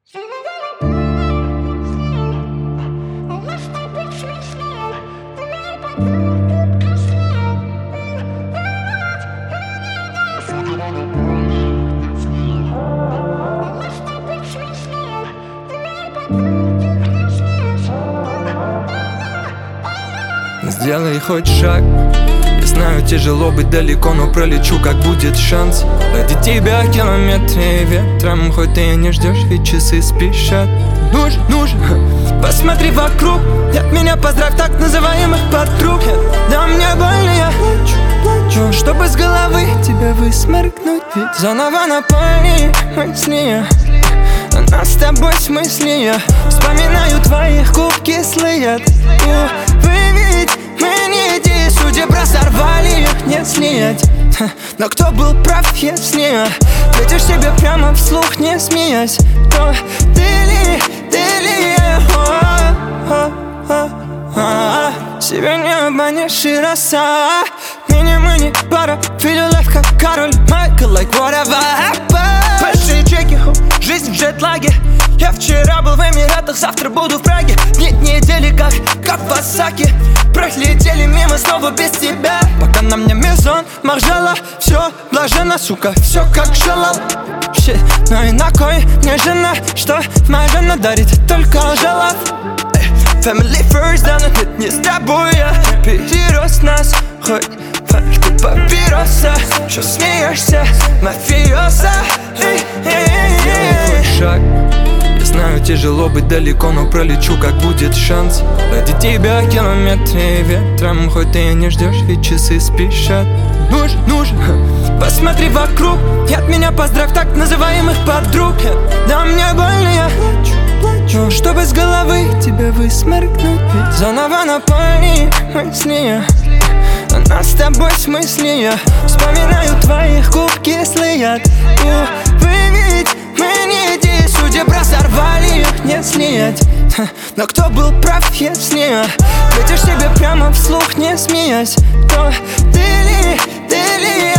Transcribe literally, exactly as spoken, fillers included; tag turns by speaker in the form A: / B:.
A: Сделай хоть шаг. Я знаю, тяжело быть далеко, но пролечу, как будет шанс. Ради тебя километры ветром, хоть ты и не ждешь, ведь часы спешат. Нужен, нужен, посмотри вокруг. От меня поздравь так называемых подруг. Да мне больно, я плачу, плачу, чтобы с головы тебя высморкнуть. Ведь заново напомни мысли, а нас с тобой смысле. Вспоминаю твоих губ кислые. Вы ведь мы не иди, судеб разорвали их, не снять. Но кто был прав, если ответишь себе прямо вслух, не смеясь? То ты ли, ты ли себя не обманешь и роса. Мини-мини, пара, филю лайф как Король Майкл, like whatever happened. Большие чеки, жизнь в джетлаге. Я вчера был в Эмиратах, завтра буду в Праге. Нет недели, как Кавасаки. Пролетели мимо снова без тебя. Пока на мне мезон, махжала. Все блаженно, сука, все как желал. Shit, ну и на кой мне жена, что моя жена дарит только желав. Family first, да, но нет, не с тобой я перерос нас. Хоть пачку папироса. Чё смеешься, мафиоза? Сделай хоть шаг. Я знаю, тяжело быть далеко, но пролечу, как будет шанс. Ради тебя километры ветром, хоть ты и не ждешь, ведь часы спешат. Нужен, нужен, посмотри вокруг. И от меня поздравь так называемых подруг. Да мне больно, я плачу, плачу, чтобы с головы тебя высморкнуть. Ведь заново напомни мысли, а нас с тобой смысле. Вспоминаю твоих губ кислые. Вы ведь мы не иди, судеб разорвали их, не снять. Но кто был прав, если ответишь себе прямо вслух, не смеясь? То ты ли, ты ли